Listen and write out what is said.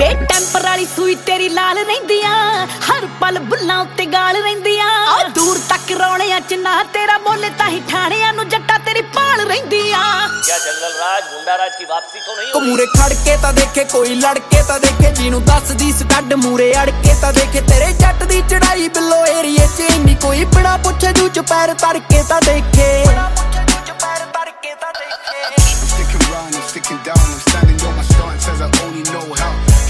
ਵੇ temper ਵਾਲੀ ਸੂਈ ਤੇਰੀ ਲਾਲ ਰਹਿੰਦੀਆਂ ਹਰ ਪਲ ਬੁੱਲਾਂ ਉੱਤੇ ਗਾਲ ਰਹਿੰਦੀਆਂ ਦੂਰ ਤੱਕ ਰੌਣਿਆਂ ਚ ਨਾ ਤੇਰਾ ਬੋਲੇ ਤਾਂ ਹੀ ਠਾਣਿਆਂ ਨੂੰ ਜੱਟਾ ਤੇਰੀ ਪਾਲ ਰਹਿੰਦੀਆਂ क्या जंगल राज गुंडा राज की वापसी तो नहीं होगी? मूरे खड़ के ता देखे कोई लड़के ता देखे जिन्नू दस दी स्टड मूरे अड़के ता देखे तेरे जट दी चढ़ाई बिलो एरिए च इन्नी कोई बिना पुछे जू च पैर तड़के ता देखे